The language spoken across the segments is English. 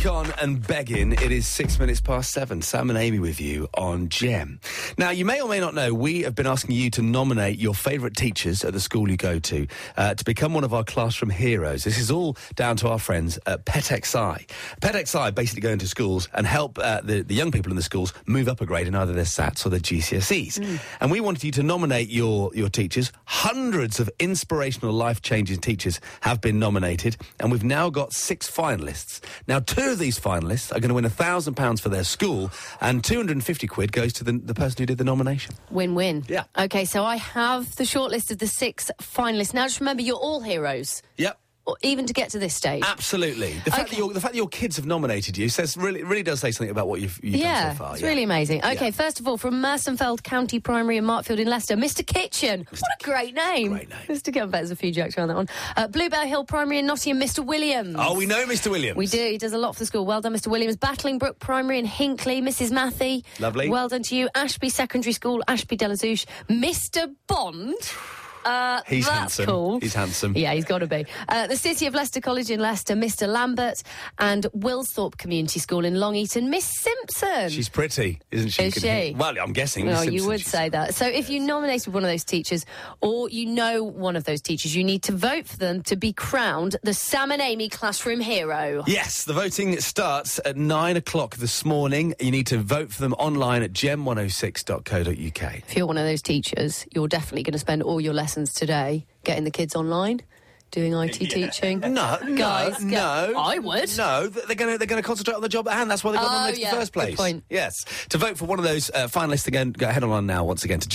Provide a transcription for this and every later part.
Akon and Beggin. It is 7:06. Sam and Amy with you on Gem. Now, you may or may not know, we have been asking you to nominate your favourite teachers at the school you go to become one of our classroom heroes. This is all down to our friends at PetXI. PetXI basically go into schools and help the young people in the schools move up a grade in either their SATs or their GCSEs. And we wanted you to nominate your teachers. Hundreds of inspirational, life-changing teachers have been nominated, and we've now got 6 finalists. Now, 2 of these finalists are going to win £1,000 for their school, and 250 quid goes to the person who did the nomination. Win-win. Yeah. OK, so I have the shortlist of the 6 finalists. Now, just remember, you're all heroes. Yep. Even to get to this stage. Absolutely. The fact that your kids have nominated you says really does say something about what you've done so far. It's really amazing. OK, first of all, from Mersonfeld County Primary in Markfield in Leicester, Mr Kitchen. What a great name. Great name. Mr Kitchen, there's a few jokes around that one. Bluebell Hill Primary in Nottingham, Mr Williams. Oh, we know Mr Williams. We do. He does a lot for the school. Well done, Mr Williams. Battlingbrook Primary in Hinkley, Mrs Matthey. Lovely. Well done to you. Ashby Secondary School, Ashby de la Zouche. Mr Bond. He's that's handsome. Cool. He's handsome. Yeah, he's got to be. The City of Leicester College in Leicester, Mr Lambert, and Willthorpe Community School in Long Eaton, Miss Simpson. She's pretty, isn't she? Is she? Well, I'm guessing. No, Miss Simpson, you would she's say that. So if you nominated one of those teachers, or you know one of those teachers, you need to vote for them to be crowned the Sam and Amy Classroom Hero. Yes, the voting starts at 9 o'clock this morning. You need to vote for them online at gem106.co.uk. If you're one of those teachers, you're definitely going to spend all your lessons today getting the kids online, doing IT teaching. No, I would. No, they're going to concentrate on the job at hand. That's why they got nominated in the first place. Good point. Yes. To vote for one of those finalists again, go ahead on now once again to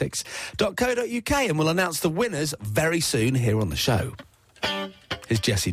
gem106.co.uk, and we'll announce the winners very soon here on the show. Here's Jessie